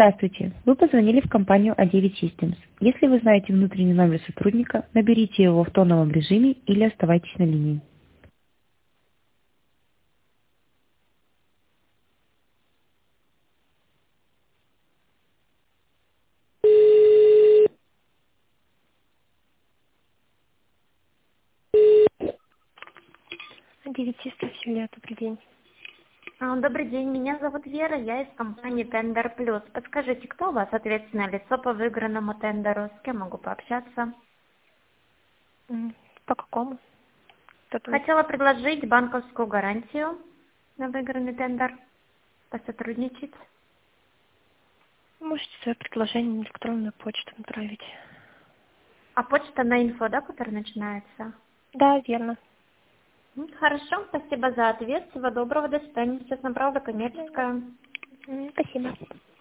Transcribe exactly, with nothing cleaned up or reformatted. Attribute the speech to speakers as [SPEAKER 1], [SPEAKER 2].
[SPEAKER 1] Здравствуйте. Вы позвонили в компанию а девять Systems. Если вы знаете внутренний номер сотрудника, наберите его в тоновом режиме или оставайтесь на линии.
[SPEAKER 2] а девять Systems, Юлия, добрый день.
[SPEAKER 3] А, Добрый день, меня зовут Вера, я из компании Тендер Плюс. Подскажите, кто у вас ответственное лицо по выигранному тендеру? С кем могу пообщаться?
[SPEAKER 2] М, По какому? Кто там?
[SPEAKER 3] Хотела предложить банковскую гарантию на выигранный тендер, посотрудничать.
[SPEAKER 2] Можете свое предложение на электронную почту направить.
[SPEAKER 3] А почта на инфо, да, которая начинается?
[SPEAKER 2] Да, верно.
[SPEAKER 3] М, Хорошо, спасибо за ответ, всего доброго, до свидания. Честно, правда,
[SPEAKER 2] До свидания.
[SPEAKER 3] коммерческая.
[SPEAKER 2] М, Спасибо.